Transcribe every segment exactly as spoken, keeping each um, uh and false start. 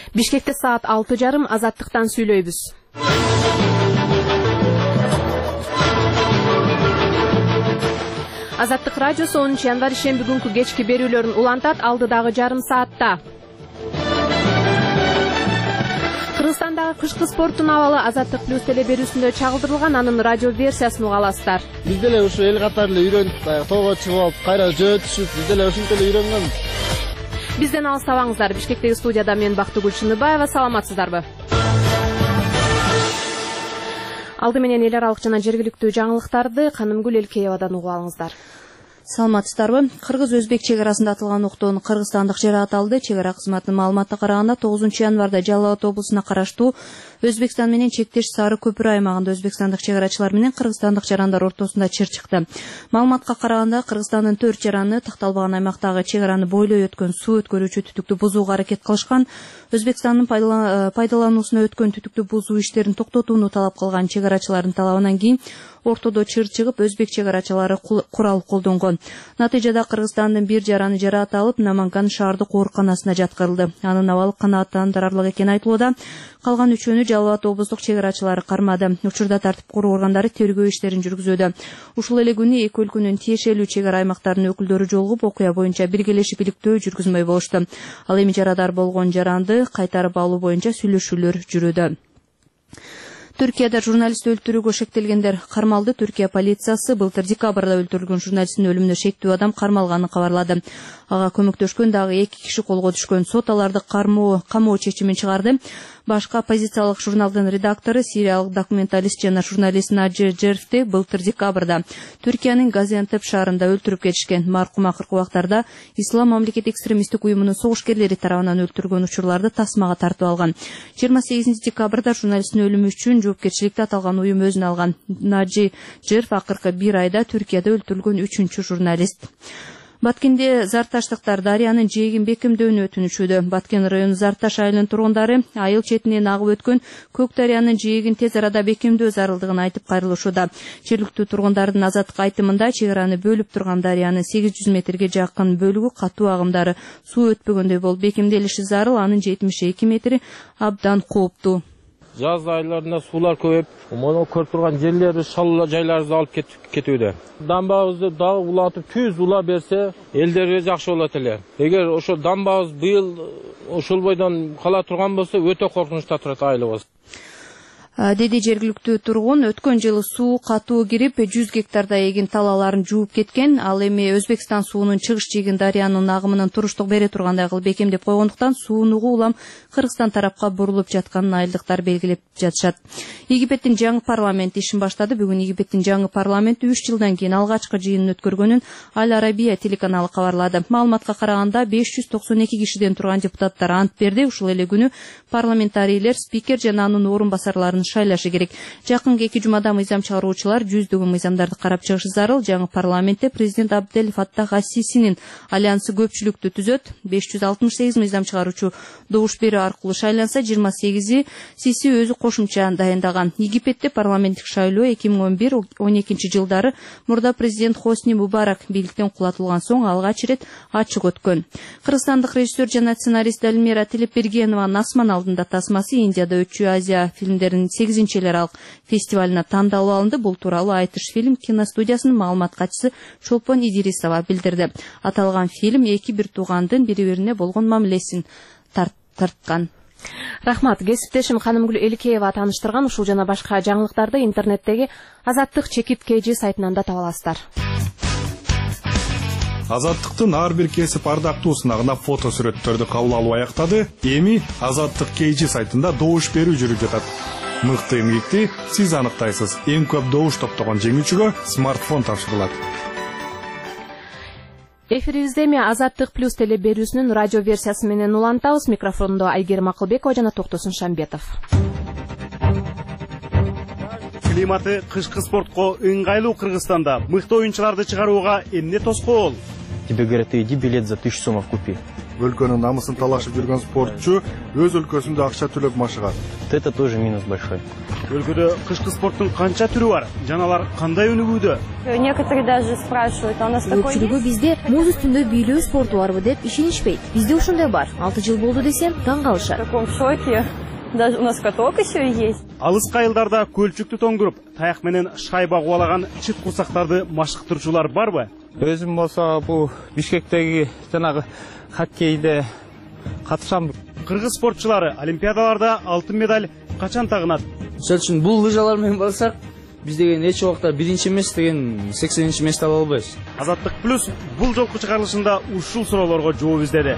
Бишкекте саат алты жарым азаттыктан сүйлөйбүз. Азаттык радиосу онунчу январь ишемби күнкү кечки берүүлөрүн улантат алдыдагы жарым саатта. Кыргызстандагы кышкы спорттун абалы Азаттык плюс телеберүүсүндө чагылдырылган, анын радио версиясын уга аласыздар. Биз деле ушу эл катары эле үйрөнүп, тоого чыгып алып, кайра жөө түшүп, биз деле ушинтип эле үйрөнгөнбүз. Бизден алыстабаңыздар. Бишкектеги студияда мен Бактыгүл Чыныбаева, саламатсыздарбы? Алды менен эл аралык жана жергиликтүү жаңылыктарды Канымгүл Элкеевадан угуп алыңыздар. Саламатсыздарбы? Кыргыз-өзбек чек арасында атылган октон кыргызстандык жер аталды. Чек ара кызматынын маалыматына караганда тогузунчу январда Жалал Абад облусуна караштуу Өзбекстан менен чектеш Сары көпүрө аймагында өзбекстандык чек арачылар менен кыргызстандык жарандар ортосунда чыр чыкты. Маалыматка караганда Кыргызстандын төрт жараны такталбаган аймактагы чек араны бойлой өткөн суу өткөрүүчү түтүктү бузууга аракет кылышкан. Өзбекстандын пайдалануусуна өткөн түтүктү бузуу иштерин токтотууну талап кылган чек арачылардын талабынан кийин ортодо чыр чыгып, өзбек чек арачылары курал колдонгон. Натыйжада Кыргызстандын бир жараны жараталып, Наманган шаардык ооруканасына жаткырылды. Анын абалы канааттандырарлык экени айтылууда. Калган үчөөнү Жалал Абад облустук чек арачылары кармады. Учурда тартип куруу органдары тергөө иштерин жүргүзүүдө. Ушул эле күнү эки өлкөнүн тиешелүү чек ара аймактарынын өкүлдөрү жолугуп, окуя боюнча биргелешип иликтөө жүргүзмөй болушту. Ал эми жарадар болгон жаранды кайтарып алуу боюнча сүйлөшүүлөр жүрүүдө. Түркияда журналист өлтүрүүгө шектелгендер кармалды. Түркия полициясы былтыр декабрда өлтүрүлгөн журналисттин өлүмүнө шектүү адам кармалганын кабарлады. Ага көмөктөшкөн дагы эки киши колго түшкөн. Сот аларды кармоо камоо чечимин чыгарды. Башка оппозициялык журналдын редактору, сириялык документалист жана журналист Наджи Джерфти былтыр декабрда Түркиянын Газиантеп шаарында өлтүрүп кетишкен. Маркум акыркы убактарда Ислам мамлекет экстремисттик уюмунун согушкерлери тарабынан өлтүргөн учурларды тасмага тартып алган. жыйырма сегизинчи декабрда журналисттин өлүмү үчүн жоопкерчиликти аталган уюм өзүнө алган. Наджи Джерф акыркы бир айда Түркияда өлтүрүлгөн үчүнчү журналист. Баткенде зарташтыктар дарыянын жээгин бекемдөөнү өтүнүшүүдө. Баткен району Зарташ айылынын тургундары айыл четинен агып өткөн Көк дарыянын жээгин тез арада бекемдөө зарылдыгын айтып кайрылышууда. Жергиликтүү тургундардын азаттык айтымында чек араны бөлүп турган дарыянын сегиз жүз метрге жакын бөлүгү катуу агымдары суу өтпөгөндөй болуп бекемделиши зарыл, анын жетимиш эки метри абдан кооптуу. Жаз айларында суулар көбөйүп, мону көрүп турган жерлерди, шалла жайларыбызды алып кетүүдө. Дамбабызды дагы улатып, түз ула берсе, элдерге жакшы болот эле. Эгер ошо дамбабыз быйыл ошол бойдон кала турган болсо, өтө коркунучта турат айылыбыз. Деди жергиликтүү тургун. Өткөн жылы суу катуу кирип, жүз гектардай эгин талааларын жууп кеткен. Ал эми Өзбекстан суунун чыгыш жигин дарыянын агымынын туруштук бере тургандай кылып бекемдеп койгондуктан суунун угу улам Кыргызстан тарапка бурулуп жатканын айылдыктар белгилеп жатышат. Египеттин жаңы парламенти ишин баштады. Бүгүн Египеттин жаңы парламенти үч жылдан кийин алгачкы жыйынын өткөргөнүн Аль Арабия телеканалы кабарлады. Маалыматка караганда беш жүз токсон эки кишиден турган депутаттар ант берди. Ушул эле күнү парламентарийлер спикер жана анын орун басарларын шайлашы керек. Жакынкы эки жумада мыйзам чыгаруучулар жүздөгөн мыйзамдарды карап чыгышы зарыл. Жаңы парламентте президент Абдель Фаттах ас-Сисинин альянсы көпчүлүктү түзөт. беш жүз алтымыш сегиз мыйзам чыгаруучу добуш берүү аркылуу шайланса, жыйырма сегизи Сиси өзү кошумча дайындаган. Египетте парламенттик шайлоо эки миң он бир он экинчи жылдары мурда президент Хосни Мубарак бийликтен кулатылган соң алгач ирет ачык өткөн. Кыргызстандык режиссер жана сценарист Элмира Телепбергенованын Асман алдында тасмасы Индияда өтчү Азия фильмдеринин сегизинчи эл аралык фестивалына тандалып алынды. Бул тууралуу Айтыш фильм киностудиясынын маалымат катчысы Чолпон Идирисова билдирди. Аталган фильм эки бир туугандын бири-бирине болгон мамилесин тарткан. Рахмат. Кесиптешим Канымгүл Элкеева тааныштырган ушул жана башка жаңылыктарды интернеттеги Азаттык чекит kg сайтынан да таба аласыздар. Азаттыктын ар бир кесип ардактуусуна гана фото сүрөттөрдү кабыл алуу аяктады. Эми Азаттык kg сайтында добуш берүү жүрүп жатат. Мыкты эмгекти сиз аныктайсыз. Эң көп добуш топтогон жеңүүчүгө смартфон тапшырылат. Эфирибизде эми Азаттык плюс телеберүүсүнүн радио версиясы менен улантабыз. Микрофондо Айгерим Акылбекова жана Токтосун Шамбетов. Климаты кышкы спортко ыңгайлуу Кыргызстанда мыкты оюнчуларды чыгарууга эмне тоскоол? Тебе говорят, иди билет за тысячу сомов купи. Өлкөнүн намысын талашып жүргөн спортчу өз өлкөсүндө акча төлөп машыгат. Это тоже минус большой. Өлкөдө кышкы спорттун канча түрү бар? Жаналар кандай өнүгүүдө? Некоторые даже спрашивают, а у нас такой есть? Көпчүлүгү бизде муз үстүндө бийлөө спорту барбы деп ишенишпейт. Бизде ушундай бар. алты жыл болду десем, таң калышат. В таком шоке. Даже у нас каток еще есть. Алыс кайылдарда көлчүктү тоңдуруп, таяк менен шайба кубалаган чыт курсактарды машыктырчулар барбы? Өзүм болсо бул Бишкектеги жанагы хоккейде катышам. Кыргыз спортчулары олимпиадаларда алтын медаль качан тагынат? Мисалы үчүн бул лыжалар менен барсак, биз деген эч убакта биринчи эмес деген сексенинчи месте ала албайбыз. Азаттык плюс бул жолку чыгарылышында ушул суроолорго жооп издеди.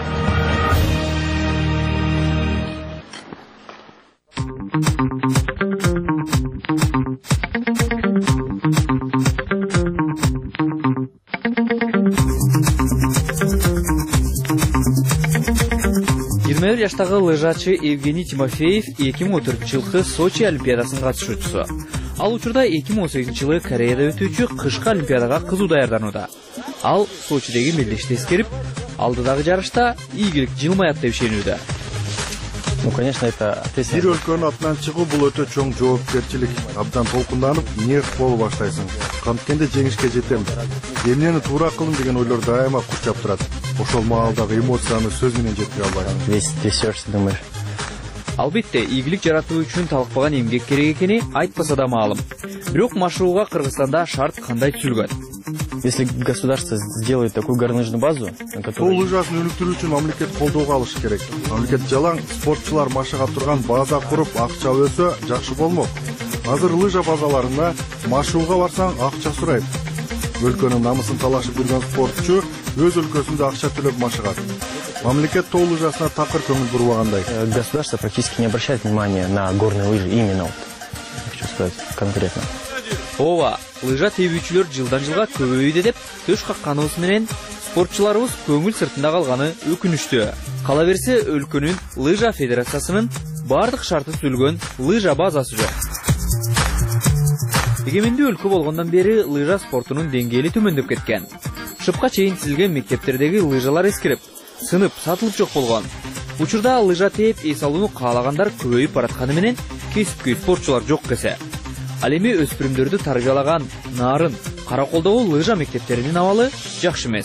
жыйырма бир жаштагы лыжачы Евгений Тимофеев эки миң он төртүнчү жылкы Сочи олимпиадасынын катышуучусу. Ал учурда эки миң он сегизинчи жылы Кореяда өтүүчү кышкы олимпиадага кызуу даярданууда. Ал Сочидеги мелдешти эскерип, алдыдагы жарышта ийгилик жылмаят деп ишенүүдө. Ну, конечно, это Бир өлкөнүн атынан чыгуу бул өтө чоң жоопкерчилик. Абдан толкунданып, нерв болуп баштайсың. Канткенде жеңишке жетем. Эмнени туура кылдым деген ойлор дайыма курчап турат. Ошол маалдагы эмоцияны сөз менен жеткире албайм. весь трясешься, думаешь. Албетте, ийгилик жаратуу үчүн талкпаган эмгек керек экени айтпаса да маалым. Бирок машыгууга Кыргызстанда шарт кандай түзүлгөн? Если государство сделает такую горнолыжную базу, на Тоо которой... лыжасын өнүктүрүү үчүн мамлекет колдоого алышы керек. Мамлекет жалаң спортчулар машыга турган база куруп, акча өсө жакшы болмок. Азыр лыжа базаларына машыгууга барсаң акча сурайт. Өлкөнүн намысын талашып жүргөн спортчу өз өлкөсүндө акча төлөп машыгат. Мамлекет тоо лыжасына такыр көңүл бурбагандай. Государство практически не обращает внимания на горные лыжи, именно вот, хочу сказать конкретно. Ооба, лыжа тебүүчүлөр жылдан жылга көбөйүүдө деп төш какканыбыз менен спортчуларыбыз көңүл сыртында калганы өкүнүчтүү. Кала берсе, өлкөнүн лыжа федерациясынын бардык шарты түзүлгөн лыжа базасы жок. Эгемендүү өлкө болгондон бери лыжа спортунун деңгээли төмөндөп кеткен. Шыпка чейин тизилген мектептердеги лыжалар эскирип, сынып, сатылып жок болгон. Учурда лыжа тээп эс алууну каалагандар көбөйүп баратканы менен кесипкөй спортчулар жок кесе. Ал эми өспүрүмдөрдү тарбиялаган Нарын, Караколдогу лыжа мектептеринин абалы жакшы эмес.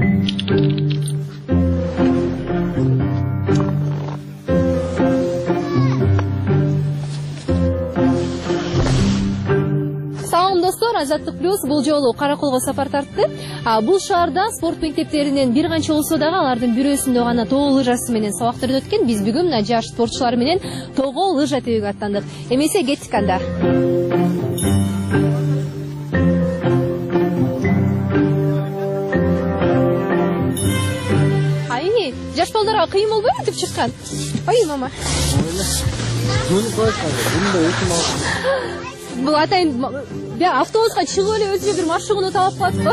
Салам достор, Азаттык плюс бул жолу Караколго сапар тартты. Бул шаарда спорт мектептеринен бир канча болсо дагы алардын бирөөсүндө гана тоо лыжасы менен сабактар өткөн. Биз бүгүн жаш спортчулар менен тоого лыжа тебүүгө аттандык. Эмесе кеттик анда. Ай, жаш балдарга кыйын болбойбу деп чыккан? Ой, мама. Бул атайын автобуска чыгып эле өзүнө бир машыгууну таап калатпы?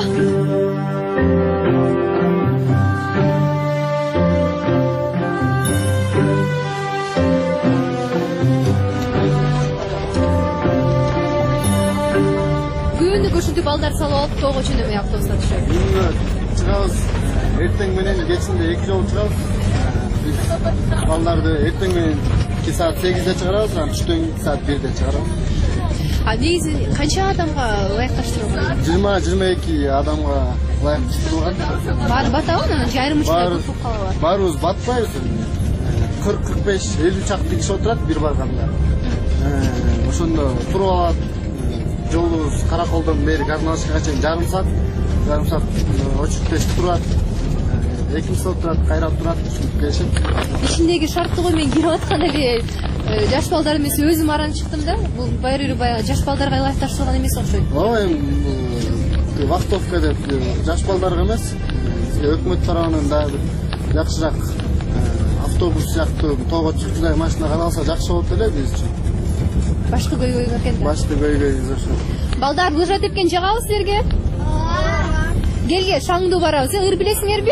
Күнү ушинтип балдар салып алып тоого чөнөмөй автобуста түшөт. Чыгабыз. Эртең менен кечинде эки жолу чыгабыз. Биз балдарды эртең менен эки саат сегизде чыгарабыз, анан түштөн саат бирде чыгарабыз. А негизи канча адамга ылайыкташтырылган? жыйырма жыйырма эки адамга ылайыкташтырылган. Баары батабы, анан айрым учурда туруп калабы? Баарыбыз батпайбыз. кырк кырк беш элүү чакты киши отурат бир барганда. Ошондо туруп алат. Жолубуз Караколдон бери Гарналышкага чейин жарым саат, жарым саат очередте турат. эки миң сом турат, кайра турат, ушинтип келишет. Ичиндеги шарттыгы мен кирип аткан эле жаш балдар эмес, өзүм аранып чыктым да. Бул байыры баягы жаш балдарга ылайыкташтырылган эмес окшойт. Ооба, эми вахтовка деп жаш балдарга эмес, өкмөт тарабынан дагы жакшыраак автобус сыяктуу тоого чыккандай машина каралса жакшы болот эле биз үчүн. Башкы көйгөй экен да. Башкы көйгөй ошо. Балдар лыжа тепкен жагабыз силерге? Келге, шаңдуу барабыз. Ыр билесиңерби?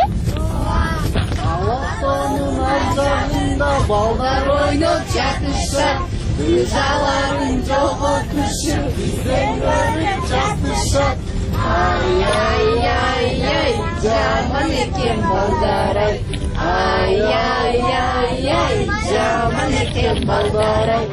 Алактонун алжагында балдар ойноп жатышат, лыжаларын жоготушуп, бизден көрүп жатышат. Ай, ай, ай, ай, жаман экен балдар ай. Ай, ай, ай, ай, жаман экен балдар ай.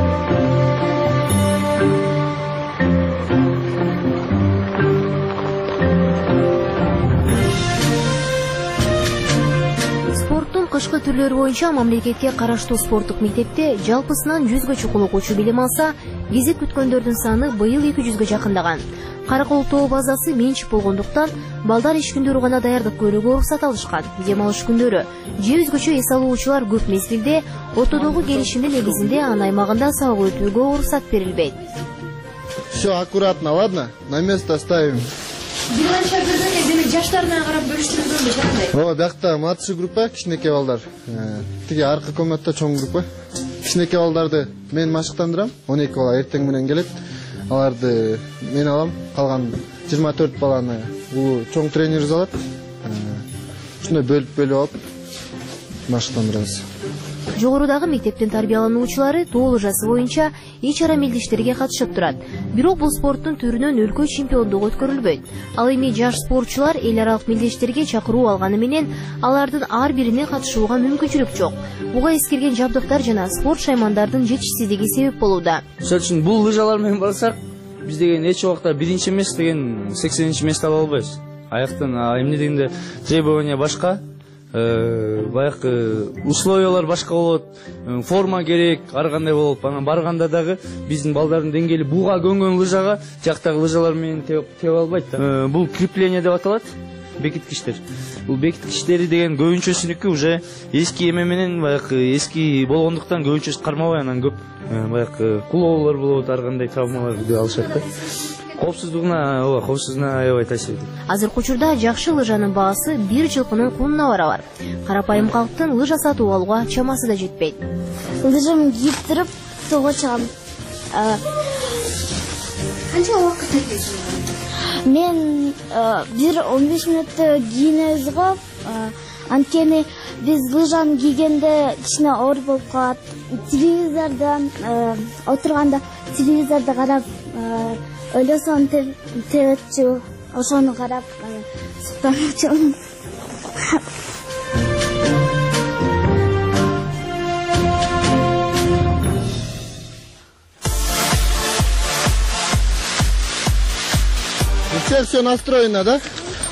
Спорттун кышкы түрлөрү боюнча мамлекетке караштуу спорттук мектепте жалпысынан жүзгө чукул окуучу билим алса, кезек күткөндөрдүн саны быйыл эки жүзгө жакындаган. Каракол тоо базасы менчик болгондуктан балдар иш күндөрү гана даярдык көрүүгө уруксат алышкан. Дем алыш күндөрү же өзгөчө эс алуучулар көп мезгилде ортодогу келишимдин негизинде ан аймагында сабак өтүүгө уруксат берилбейт. Все аккуратно, ладно? На место ставим. Бир канча бирден демек жаштарына карап бөлүштүрүлгөнбү кандай? Ооба, биякта младший группа, кичинекей балдар. Тиги аркы комнатта чоң группа. Кичинекей балдарды мен машыктандырам. он эки бала эртең менен келет. Аларды мен алам. Калган жыйырма төрт баланы бул чоң тренер алат. Ушундай бөлүп-бөлүп алып машыктандырабыз. Жогорудагы мектептин тарбиялануучулары тоо лыжасы боюнча ич ара мелдештерге катышып турат. Бирок бул спорттун түрүнөн өлкө чемпиондугу өткөрүлбөйт. Ал эми жаш спортчулар эл аралык мелдештерге чакыруу алганы менен алардын ар бирине катышууга мүмкүнчүлүк жок. Буга эскерген жабдыктар жана спорт шаймандардын жетишсиздиги себеп болууда. Ошол үчүн бул лыжалар менен барсак, биз деген эч убакта биринчи эмес деген сексенинчи место ала албайбыз. Аяктан эмне дегенде требования башка. Баягы условиялар башка болот, форма керек, ар кандай болот. Анан барганда дагы биздин балдардын деңгээли буга көнгөн лыжага жактагы лыжалар менен тебе албайт да. Бул крепление деп аталат, бекиткичтер. Бул бекиткичтери деген көбүнчөсүнүкү уже эски эме менен баягы эски болгондуктан көбүнчөсү кармабай, анан көп баягы кулоолор болот, ар кандай травмаларды алышат да. Коопсуздугуна, ооба, коопсуздугуна аябай таасир этет. Азыркы учурда жакшы лыжанын баасы бир жылкынын кунуна барабар. Карапайым калктын лыжа сатып алууга чамасы да жетпейт. Лыжамды кийип туруп тоого чыгам. Канча убакыт кетет? Мен бир он беш мүнөттө кийинебиз го. Анткени биз лыжаны кийгенде кичине оор болуп калат. Телевизордон отурганда телевизорду карап Өлөсөн тебетчү, ошону карап суктанчу. Все, все настроено, да?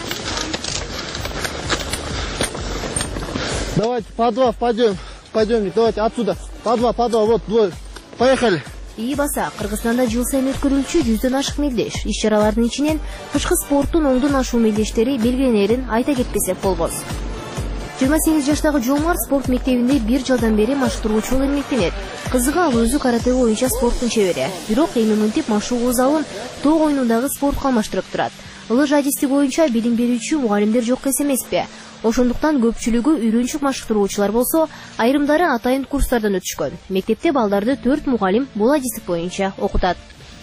Давайте по два впадем, впадем, давайте отсюда. По два, по два, вот двое. Поехали. Ии баса, Кыргызстанда жыл сайын өткөрүлчү жүздөн ашык мелдеш. Иш-чаралардын ичинен кышкы спорттун оңдон ашуу мелдештери белгиленерин айта кетпесек болбос. жыйырма сегиз жаштагы Жомар спорт мектебинде бир жылдан бери машыктыруучу болуп эмгектенет. Кызыгы ал өзү карате боюнча спорттун чебери. Бирок эми мынтип машыгуу залын тоо оюнундагы спортко алмаштырып турат. Лыжа адисти боюнча билим берүүчү мугалимдер жок эмеспи? Ошондуктан көпчүлүгү үйрөнчүк машыктыруучулар болсо, айрымдары атайын курстардан өтүшкөн. Мектепте балдарды төрт мугалим бул адистик боюнча окутат.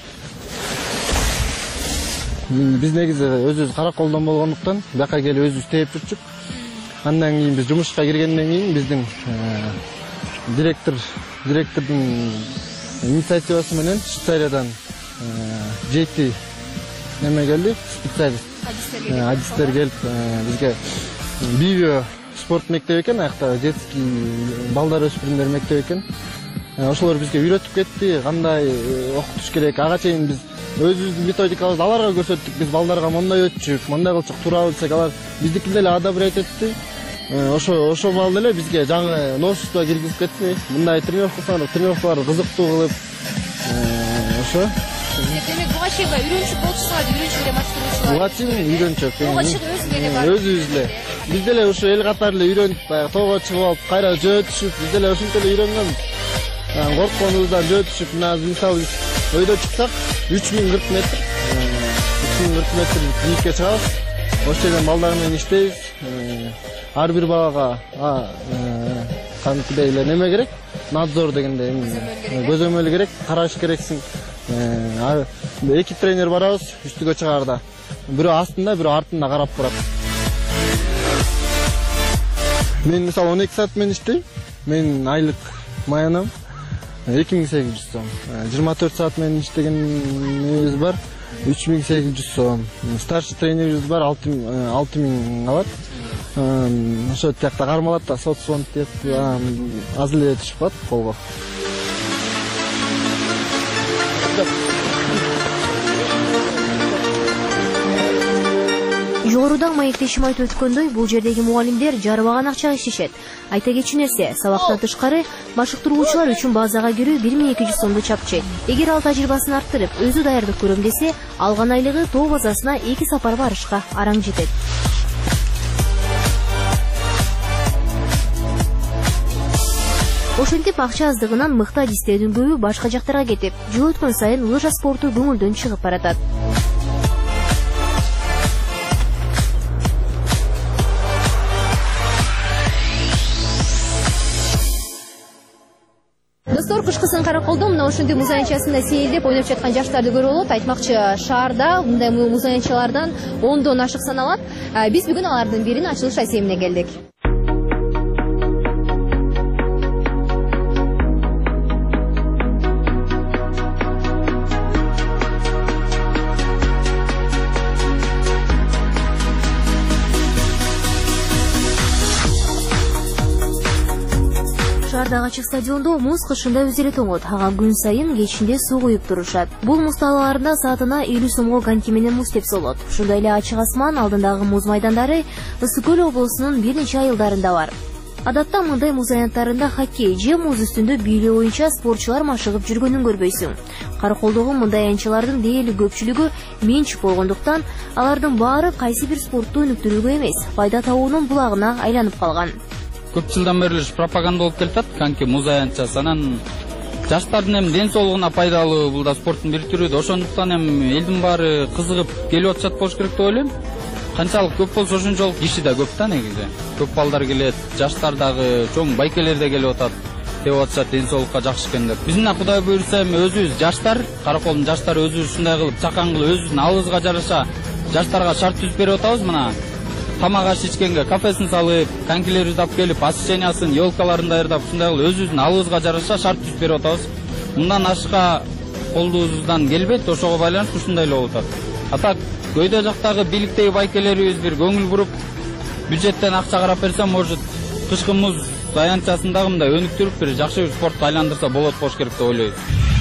Биз негизи өзүбүз Караколдон болгондуктан бияка келип өзүбүз тээп жүрчүк. Андан кийин биз жумушка киргенден кийин биздин директор директордун инициативасы менен Швейцариядан жети неме келди, специалист. Адистер келип бизге Бивио спорт мектеби экен, аякта детский балдар өспүрүмдөр мектеби экен. Ошолор бизге үйрөтүп кетти, кандай окутуш керек. Ага чейин биз өзүбүздүн методикабызды аларга көрсөттүк. Биз балдарга мондай өтчүк, мондай кылчык, туура десек, алар биздики деле одобрять этти. Ошо ошо бал деле бизге жаңы новшество киргизип кетти. Мындай тренировкалар, тренировкаларды кызыктуу кылып, ошо. Демек буга чейин үйрөнчүк болчусуңар, үйрөнчүк эле машыктыруучулар. Буга чейин үйрөнчүк. Буга чейин өзү эле бар. Өзүбүз эле. Биз деле ушу эл катары эле үйрөнүп, баягы тоого чыгып алып, кайра жөө түшүп, биз деле ушинтип эле үйрөнгөнбүз. Коркконубуздан жөө түшүп, мына мисалы биз өйдө чыксак, үч миң кырк метр, үч миң кырк метр бийликке чыгабыз. Ошол жерден балдар менен иштейбиз. Ар бир балага кантип эле неме керек? Надзор дегенде көзөмөл керек, караш керексиң. Эки тренер барабыз, үстүгө чыгарда. Бирөө астында, бирөө артында карап турат. Мен мисалы он эки саат менен иштейм. Мен айлык маянам эки миң сегиз жүз сом. жыйырма төрт саат менен иштегенибиз бар. үч миң сегиз жүз сом. Старший тренерибиз бар, алты миң алат. Ошо тиякта кармалат да, соцфонд деп аз эле түшүп калат колго. Жогоруда маектешим айтып өткөндөй, бул жердеги мугалимдер жарбаган акчага иштешет. Айта кетчү нерсе, сабактан тышкары машыктыруучулар үчүн базага кирүү бир миң эки жүз сомду чапчыйт. Эгер ал тажрыйбасын арттырып, өзү даярдык көрөм десе, алган айлыгы тоо базасына эки сапар барышка араң жетет. Ошентип акча аздыгынан мыкты адистердин көбү башка жактарга кетип, жыл өткөн сайын лыжа спорту көңүлдөн чыгып баратат. Достор, кышкысын Караколдо мына ошондой муз аянтчасында сейилдеп ойноп жаткан жаштарды көрүп болот. Айтмакчы, шаарда мындай муз аянтчалардан ондон ашык саналат. Биз бүгүн алардын бирин ачылыш асемине келдик. Шаардагы ачык стадиондо муз кышында өз эле тоңот. Ага күн сайын кечинде суу куюп турушат. Бул муз талаларында саатына элүү сомго коньки менен муз тепселот. Ушундай эле ачык асман алдындагы муз майдандары Ысык көл облусунун бир нече айылдарында бар. Адатта мындай муз аянттарында хоккей же муз үстүндө бийлөө боюнча спортчулар машыгып жүргөнүн көрбөйсүң. Караколдогу мындай аянтчалардын дээрлик көпчүлүгү менчик болгондуктан, алардын баары кайсы бир спортту өнүктүрүүгө эмес, пайда табуунун булагына айланып калган. Көп жылдан бери пропаганда болуп келатат, коньки муз аянтчасы. Анан жаштардын эми ден соолугуна пайдалуу, бул да спорттун бир түрү. Ошондуктан эми элдин баары кызыгып келип атышат болуш керек деп ойлойм. Канчалык көп болсо ошончолук киши да көп да негизи. Көп балдар келет, жаштар дагы, чоң байкелер да келип атат. Деп атышат ден соолукка жакшы экен деп. Биз мына Кудай буйрса эми өзүбүз жаштар, Караколдун жаштары өзүбүз ушундай кылып, чакан кылып, өзүбүздүн алыбызга жараша жаштарга шарт түзүп берип атабыз. Мына тамак аш ичкенге кафесин салып, конькилерибизди алып келип, посещениясын, елкаларын даярдап, ушундай кылып өзүбүздүн алыбызга жараша шарт түзүп берип атабыз. Мындан ашка колдубуздан келбейт, ошого байланыштуу ушундай эле болуп атат. А так көйдө жактагы бийликтеги байкелерибиз бир көңүл буруп, бюджеттен акча карап берсе, может, кышкы муз аянтчасындагы мындай өнүктүрүп бир жакшы бир спортко айландырса болот болуш керек деп ойлойбуз.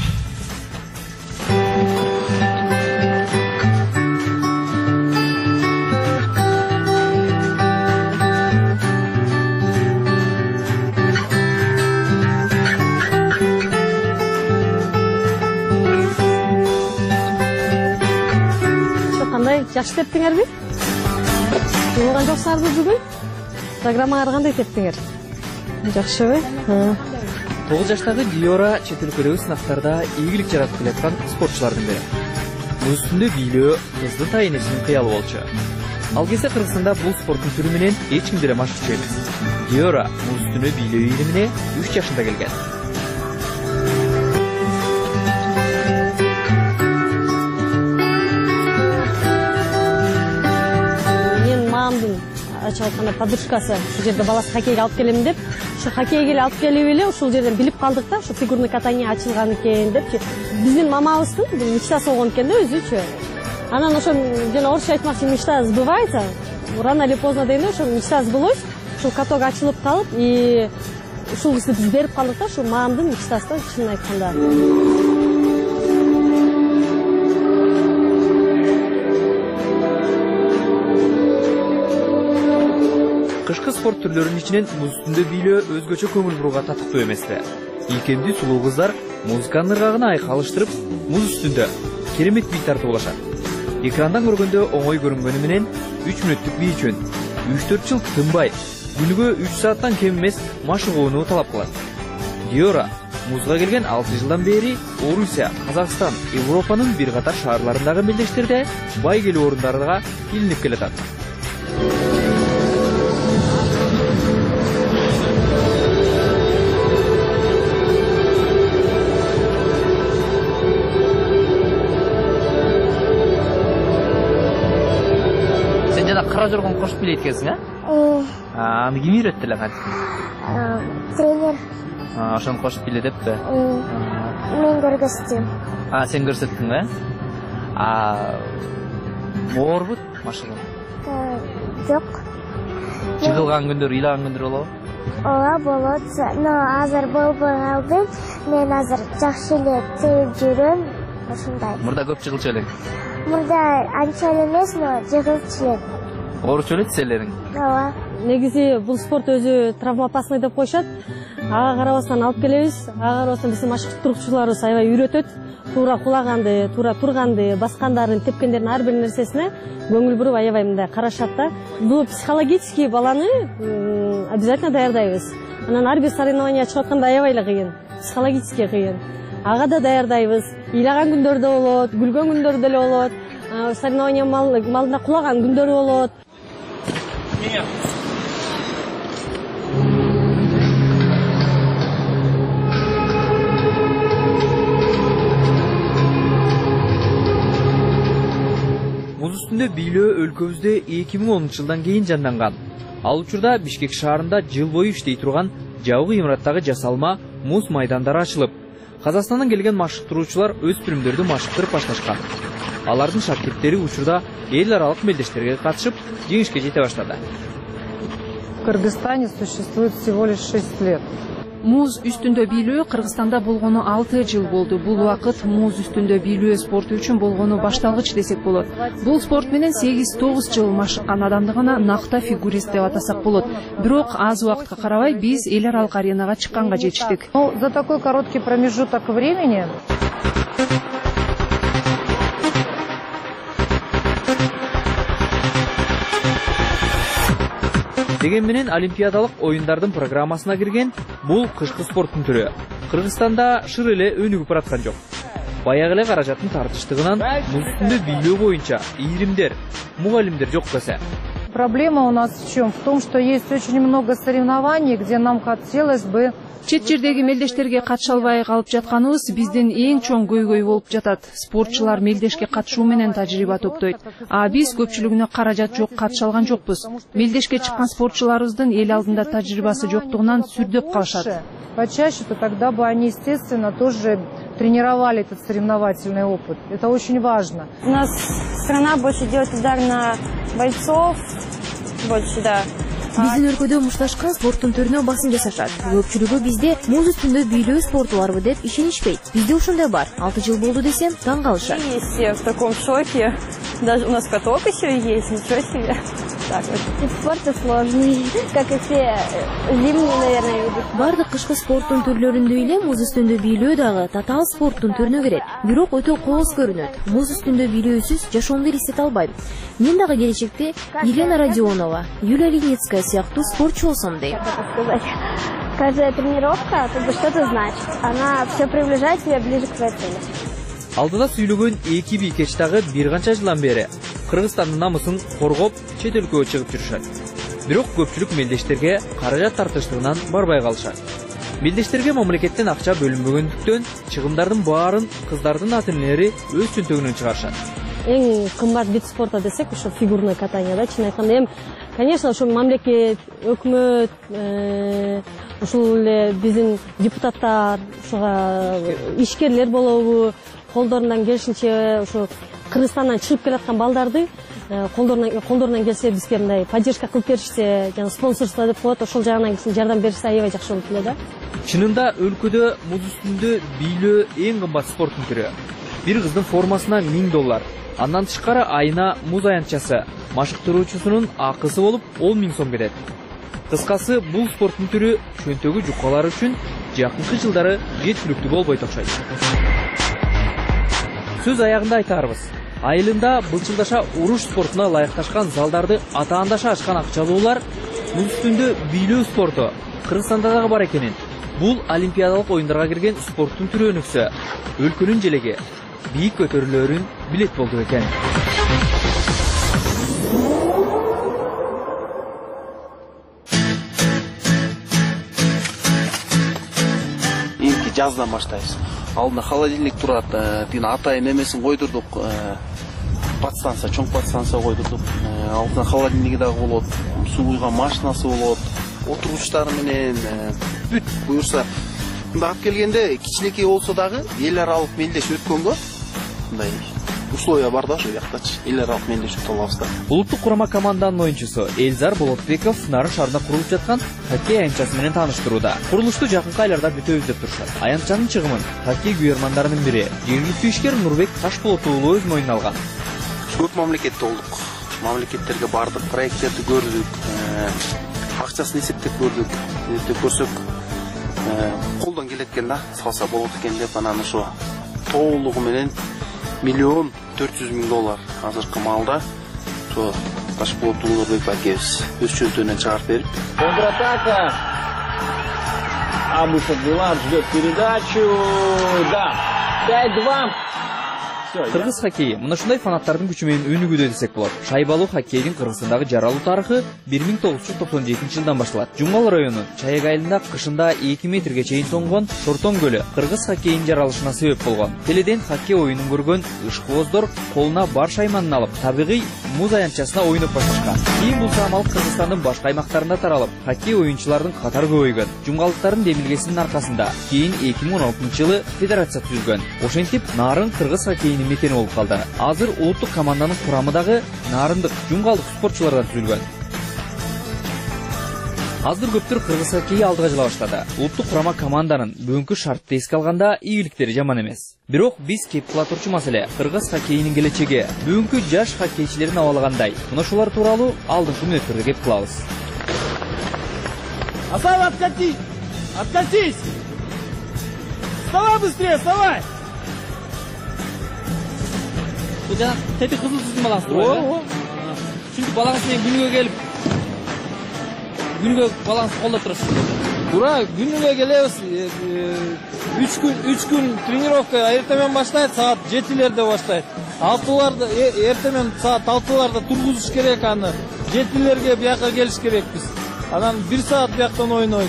Жакшы тептиңерби? Болгон жоксуздарбы бүгүн? Программаңар кандай тептиңер? Жакшыбы? тогуз жаштагы Диора чет өлкөдөгү сынактарда ийгилик жаратып келаткан спортчулардын бири. Муз үстүндө бийлөө кыздын тайынычынын кыялы болчу. Ал кезде Кыргызстанда бул спорттун түрү менен эч ким деле машыкчу эмес. Диора муз үстүнө бийлөө илимине үч жашында келген. Ачып айтканда подружкасы ушул жерде баласы хоккейге алып келем деп, ушу хоккейге алып келип эле ушул жерден билип калдык да, ушу фигурный катание ачылган экен депчи. Биздин мамабыздын бул мечтасы болгон экен да өзүчү. Анан ошо жана орусча айтмакчы, мечта сбывается. Рано или поздно дегенде ошо мечта сбылось. Ушул каток ачылып калып, и ушул кызды биз берип калдык да, ушул мамамдын мечтасы да, чынын айтканда. Кышкы спорт түрлөрүнүн ичинен муз үстүндө бийлөө өзгөчө көңүл бурууга татыктуу эмес-ти. Ийкемдүү сулуу кыздар музыканын ыргагына айкалыштырып, муз үстүндө керемет бий тартып алышат. Экрандан көргөндө оңой көрүнгөнү менен үч мүнөттүк бий үчүн үч төрт жыл тынбай, күнүгө үч сааттан кем эмес машыгууну талап кылат. Диора музга келген алты жылдан бери Орусия, Казакстан, Европанын бир катар шаарларындагы мелдештерде байгелүү орундарга илинип келатат. Кара жоргон кошуп билет экенсиң, а? Аны ким үйрөттү эле кантип? Тренер. Ошону кошуп биле депти. Мен көргөзтүм. А, сен көрсөттүң, э? А оорбут машыгың? Жок. Жыгылган күндөр, ыйлаган күндөр болобу? Ооба болот. Но азыр болбой калдым. Мен азыр жакшы эле тыйып жүрөм. Ушундай. Мурда көп жыгылчу элең? Мурда анча эле эмес, но жыгылчу элем. Ооручу эле тизелериң? Ооба. Негизи бул спорт өзү травмоопасный деп коюшат. Ага карабастан алып келебиз. Ага карабастан биздин машыктыруучуларыбыз аябай үйрөтөт. Туура кулаганды, туура турганды, баскандарын, тепкендердин ар бир нерсесине көңүл буруп аябай мындай карашат да. Бул психологически баланы обязательно даярдайбыз. Анан ар бир соревнование чыгып атканда аябай эле кыйын, психологически кыйын. Ага да даярдайбыз. Ыйлаган күндөрдө болот, күлгөн күндөрдө деле болот. Соревнование малына кулаган күндөрү болот. Муз үстүндө бийлөө өлкөбүздө эки миң онунчу жылдан кийин жанданган. Ал учурда Бишкек шаарында жыл бою иштей турган жабык имараттагы жасалма муз майдандары ачылып, Казакстандан келген машыктыруучулар өспүрүмдөрдү машыктырып башташкан. Алардын шакирттери учурда эл аралык мелдештерге катышып, жеңишке жете баштады. В Кыргызстане существует всего лишь шесть лет. Муз үстүндө бийлөө Кыргызстанда болгону алты жыл болду. Бул убакыт муз үстүндө бийлөө спорту үчүн болгону башталгыч десек болот. Бул спорт менен сегиз тогуз жыл машыккан адамды гана накта фигурист деп атасак болот. Бирок аз убакытка карабай биз эл аралык аренага чыкканга жетиштик. Ну, за такой короткий промежуток времени Деген менен олимпиадалык оюндардын программасына кирген бул кышкы спорттун түрү. Кыргызстанда шыр эле өнүгүп бараткан жок. Баягы эле каражаттын тартыштыгынан муз үстүндө бийлөө боюнча ийримдер, мугалимдер жок десе. Проблема у нас в чем? В том, что есть очень много соревнований, где нам хотелось бы Чет жердеги мелдештерге катыша албай калып жатканыбыз биздин эң чоң көйгөй болуп жатат. Спортчулар мелдешке катышуу менен тажрыйба топтойт. А биз көпчүлүгүнө каражат жок, катыша алган жокпуз. Мелдешке чыккан спортчуларыбыздын эл алдында тажрыйбасы жоктугунан сүрдөп калышат. Почаще, то тогда бы они, естественно, тоже тренировали этот соревновательный опыт. Это очень важно. У нас страна больше делает удар на бойцов, больше, да. Биздин өлкөдө мушташкан спорттун түрүнө басым жасашат. Көпчүлүгү бизде муз үстүндө бийлөө спорту барбы деп ишенишпейт. Бизде ошондой бар. алты жыл болду десем, таң калышат. Есть все в таком шоке. Даже у нас каток еще есть, ничего себе. Так вот. Вид спорта сложный, как и все зимние, наверное, виды. Бардык кышкы спорттун түрлөрүндөй эле муз үстүндө бийлөө дагы татаал спорттун түрүнө кирет. Бирок өтө кооз көрүнөт. Муз үстүндө бийлөөсүз жашоомду элестете албайм. Мен дагы келечекте Елена Родионова, Юлия Леницкая сыяктуу спортчу болсом дейм. Каждая тренировка как бы что-то значит. Она все приближает тебя ближе к твоей цели. Алдыда сүйлөгөн эки бийкеч дагы бир канча жылдан бери Кыргызстандын намысын коргоп, чет өлкөгө чыгып жүрүшөт. Бирок көпчүлүк мелдештерге каражат тартыштыгынан барбай калышат. Мелдештерге мамлекеттен акча бөлүнбөгөндүктөн чыгымдардын баарын кыздардын ата-энелери өз чөнтөгүнөн чыгарышат. Эң кымбат вид спорта десек, ошо фигурное катание, да, чын айтканда эми, конечно, ошо мамлекет, өкмөт, ушул эле биздин депутаттар, ошого ишкерлер болобу, колдорунан келишинче ошо Кыргызстандан чыгып келаткан балдарды колдорунан колдорунан келсе бизге мындай поддержка кылып беришсе, жана спонсорство деп коет, ошол жагынан жардам беришсе аябай жакшы болот эле да. Чынында өлкөдө муз үстүндө бийлөө эң кымбат спорттун түрү. Бир кыздын формасына миң доллар. Андан тышкары айына муз аянтчасы, машыктыруучусунун акысы болуп он миң сом кетет. Кыскасы, бул спорттун түрү чөнтөгү жукалар үчүн жакынкы жылдары жеткиликтүү болбойт окшойт. Сөз аягында айтарбыз. Айылында былчылдаша уруш спортуна ылайыкташкан залдарды атаандаша ачкан акчалуулар муз үстүндө бийлөө спорту Кыргызстанда дагы бар экенин. Бул олимпиадалык оюндарга кирген спорттун түрү өнүксө, өлкөнүн желеги бийик көтөрүлөрүн билет болду экен. Эми жаздан баштайбыз. Алдында холодильник турат, тигин атайын эмесин койдурдук. Подстанция, чоң подстанция койдурдук. Алдында холодильниги дагы болот, суу куйган машинасы болот. Отургучтары менен бүт буюрса мындай алып келгенде кичинекей болсо дагы эл аралык мелдеш өткөнгө мындай условия бар да ошол жактачы. Эл аралык мелдешип алабыз да. Улуттук курама команданын оюнчусу Элзар Болотбеков нарын шаарында курулуп жаткан хоккей аянтчасы менен тааныштырууда. Курулушту жакынкы айларда бүтөбүз деп турушат. Аянтчанын чыгымын хоккей күйөрмандарынын бири жергиликтүү ишкер Нурбек Ташболот уулу өз мойнуна алган. Көп мамлекетте болдук. Мамлекеттерге бардык, проекттерди көрдүк, акчасын эсептеп көрдүк. Эсептеп көрсөк, колдон келет экен да, салса болот экен деп анан ошо толугу менен миллион төрт жүз миң доллар азыркы маалда ошо Ташболот Нурбек акебиз өз чөйрөтүнөн чыгарып берип. Контратака. Абусагулар ждет передачу. Да. пять-два. Кыргыз хоккейи мына ушундай фанаттардын күчү менен өнүгүүдө десек болот. Шайбалуу хоккейдин Кыргызстандагы жаралуу тарыхы бир миң тогуз жүз токсон жетинчи жылдан башталат. Жумгал району Чаяк айылында кышында эки метрге чейин тоңгон Шортон көлү кыргыз хоккейинин жаралышына себеп болгон. Теледен хоккей оюнун көргөн ышкооздор колуна бар шайманын алып, табигый муз аянтчасына ойноп башташкан. Кийин бул самал Кыргызстандын башка аймактарында таралып, хоккей оюнчулардын катары көбөйгөн. Жумгалдыктардын демилгесинин аркасында кийин эки миң он алтынчы жылы федерация түзүлгөн. Ошентип Нарын кыргыз хоккейинин мекени болуп калды. Азыр улуттук команданын курамы дагы нарындык, жумгалдык спортчулардан түзүлгөн. Азыр көптөр кыргыз хоккейи алдыга жыла баштады. Улуттук курама команданын бүгүнкү шартты эске алганда ийгиликтери жаман эмес. Бирок биз кеп кыла турчу маселе кыргыз хоккейинин келечеги. Бүгүнкү жаш хоккейчилерин абалагандай. Мына ошолор тууралуу алдыңкы мүнөттөрдө кеп кылабыз. Асай, откати! Откатись! Вставай быстрее, вставай! Жана тети кызыл сиздин балаңыз турбайбы? Чүнкү балаңыз менен күнгө келип күнгө балаңыз колдоп турасыз. Туура, күнгө келебиз. үч күн үч күн тренировка эртемен баштайт, саат жетилерде баштайт. алтыларда эртемен саат алтыларда тургузуш керек аны. жетилерге бияка келиш керекпиз. Анан бир саат бияктан ойнойт.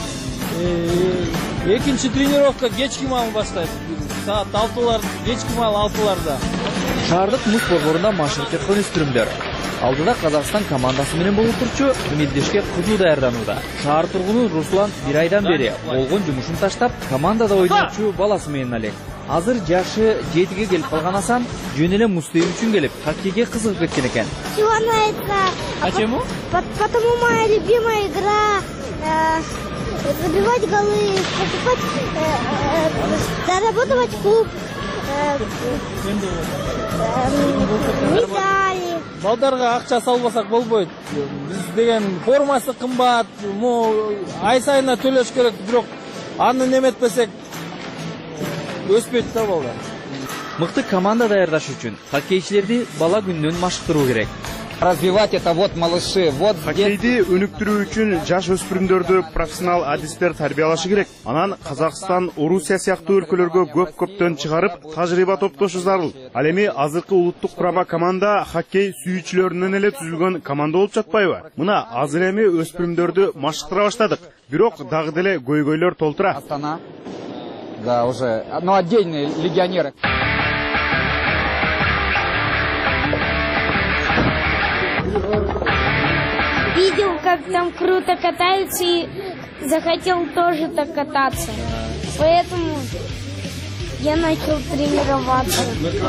Экинчи тренировка кечки маал баштайт. Саат алтылар, кечки маал алтыларда. Шаардык муз борборунда машыгып жаткан өспүрүмдөр. Алдыда Казакстан командасы менен болуп турчу мелдешке кызуу даярданууда. Шаар тургуну Руслан бир айдан бери болгон жумушун таштап, командада ойночу баласы менен алек. Азыр жашы жетиге келип калган Асан жөн эле муз тебүү үчүн келип, хоккейге кызыгып кеткен экен. Почему? Потому моя любимая игра забивать голы, покупать, зарабатывать клуб. Медали. Балдарга акча салбасак болбойт. Биз деген формасы кымбат, ай сайына төлөш керек, бирок аны неметпесек өспөйт да балдар. Мыкты команда даярдаш үчүн хоккейчилерди бала күнүнөн машыктыруу керек. Развивать это вот малыши, вот хоккейди өнүктүрүү үчүн жаш өспүрүмдөрдү профессионал адистер тарбиялашы керек. Анан Казакстан, Орусия сыяктуу өлкөлөргө көп-көптөн чыгарып, тажрыйба топтошу зарыл. Ал эми азыркы улуттук курама команда хоккей сүйүүчүлөрүнөн эле түзүлгөн команда болуп жатпайбы? Мына азыр эми өспүрүмдөрдү машыктыра баштадык. Бирок дагы деле көйгөйлөр толтура. Астана. Да, уже, ну отдельные легионеры. Видел, как там круто катаются, и захотел тоже так кататься. Поэтому я начал тренироваться.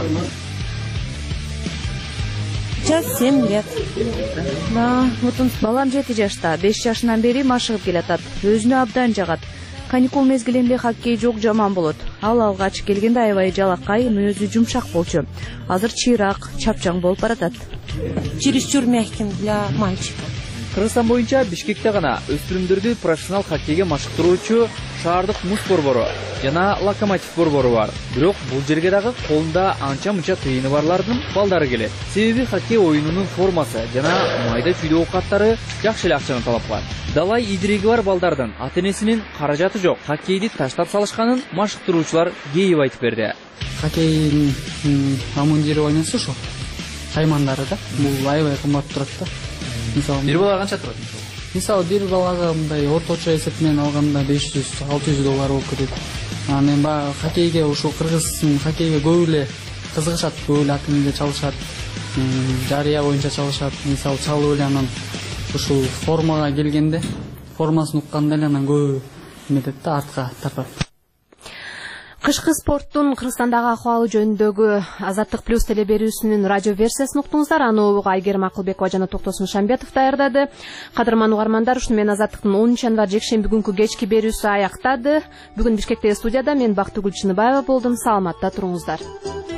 Сейчас семь лет. Да, вот он. Балам жети жашта, беш жашынан бери машыгып келатат. Өзүнө абдан жагат. Каникул мезгилинде хоккей жок жаман болот. Ал алгач келгенде аябай жалакай, мүнөзү жумшак болчу. Азыр чыйраак, чапчаң болуп баратат. Чересчур мягким для мальчика. Кыргызстан боюнча Бишкекте гана өспүрүмдөрдү профессионал хоккейге машыктыруучу шаардык муз борбору жана локомотив борбору бар. Бирок бул жерге дагы колунда анча-мынча тыйыны барлардын балдары келет. Себеби хоккей оюнунун формасы жана майда чүйдө оокаттары жакшы эле акчаны талап кылат. Далай идириги бар балдардын ата-энесинин каражаты жок. Хоккейди таштап салышканын машыктыруучулар кейип айтып берди. Хоккейдин амундири ойносо ошо шаймандары да, бул аябай кымбат турат да. Бир балага канча турат? Мисалы бир балага мындай орточо эсеп менен алганда беш жүз алты жүз доллар болуп кетет. Анан баягы хоккейге ушул кыргыз хоккейге көп эле кызыгышат, көп эле ата-энелер чалышат, жарыя боюнча чалышат. Мисалы чалып эле анан ушул формага келгенде, формасын укканда эле анан көп эметет да, артка тартат. Кышкы спорттун Кыргызстандагы акыбалы жөнүндөгү Азаттык плюс телеберүүсүнүн радио версиясын уктуңуздар. Аны Айгерим Акылбекова жана Токтосун Шамбетов даярдады. Кадырман угармандар, ушуну менен Азаттыктын онунчу январь жекшемби күнкү кечки берүүсү аяктады. Бүгүн Бишкектеги студияда мен Бактыгүл Чыныбаева болдум. Саламатта туруңуздар.